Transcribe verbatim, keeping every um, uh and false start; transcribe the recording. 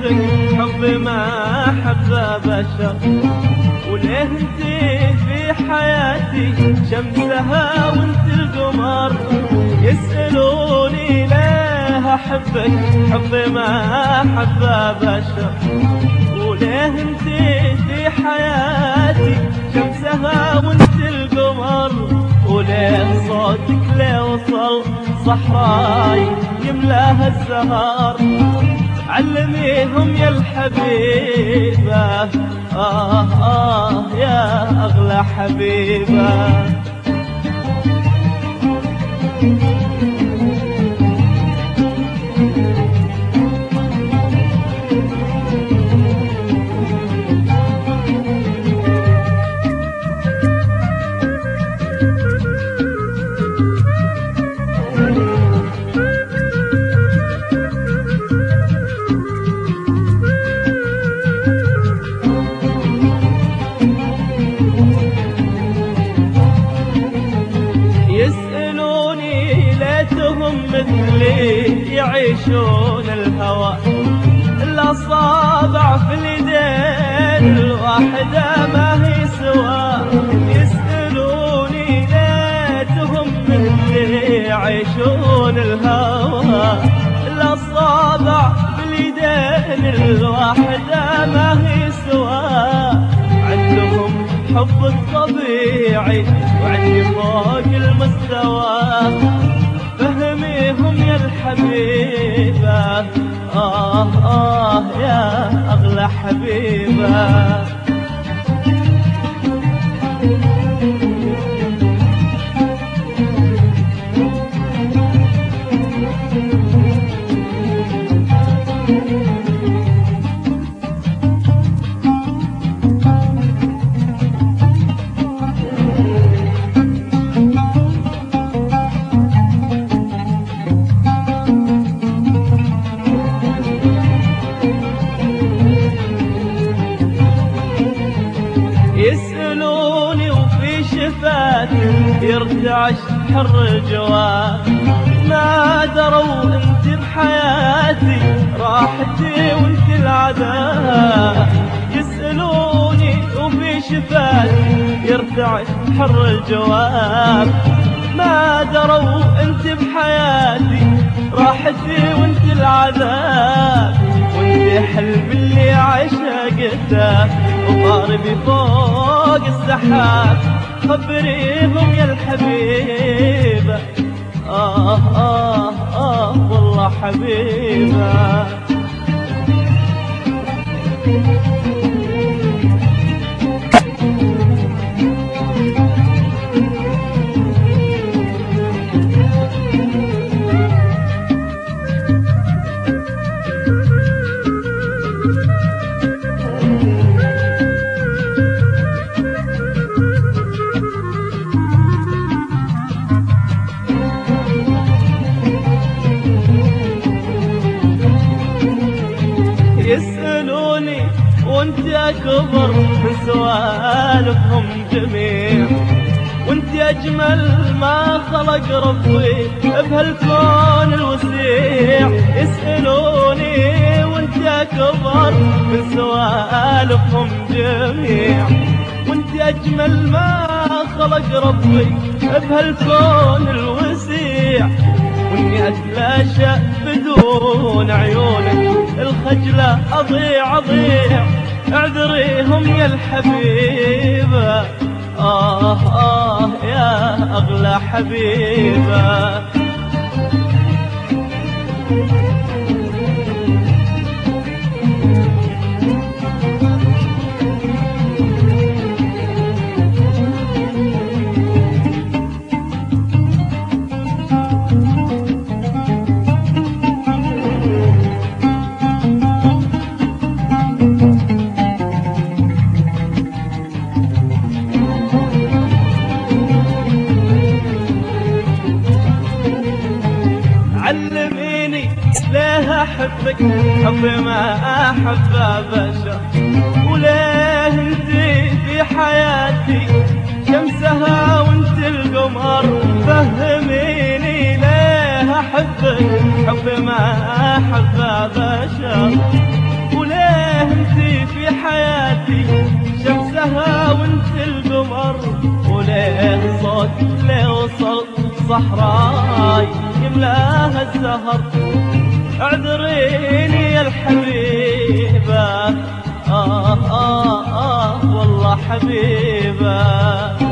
احبك حب ما حبه بشر، وليه انتي في حياتي شمسها وانت القمر. يسألوني ليه احبك حب ما حبه بشر، وليه انتي في حياتي شمسها وانت القمر. وليه صوتك ليه وصل صحراي يملاها الزهر. علميهم يا الحبيبة آه آه يا أغلى حبيبة. مثلي يعيشون الهوى، الأصابع في اليدين الواحدة ما هي سوا. يسألوني ليتهم مثلي يعيشون الهوى، الأصابع في اليدين الواحدة ما هي سوا. عندهم حب الطبيعي وعندي فوق المستوى. فهميهم يا الحبيبة آه آه يا أغلى حبيبة. يسألوني وفي شفاتي يرتعش حر جواه. ما دروا انت بحياتي راحتي وانت العذاب. يسألوني وفي شفاتي يرتعش حر الجواب. ما دروا انت بحياتي راحتي وانت العذاب. وانت حلم اللي عشقته وضاربي فوق السحاب. خبريهم يا الحبيبة آه آه آه والله حبيبة. يسألوني وانت اكبر من سوالفهم جميع، وانت اجمل ما خلق ربي بهالكون الوسيع. يسألوني وانت اكبر من سوالفهم جميع، وانت اجمل ما خلق ربي بهالكون الوسيع. واني اتلاشى بدون عيونك الخجلة اضيع اضيع. اعذريهم يا الحبيبة آه آه يا أغلى حبيبة. علميني ليه احبك حب ما احبه بشر، وليه انتي في حياتي شمسها وانت القمر. فهميني ليه احبك حب ما احبه بشر، السهر اعذريني يا الحبيبة، آه آه آه والله حبيبة.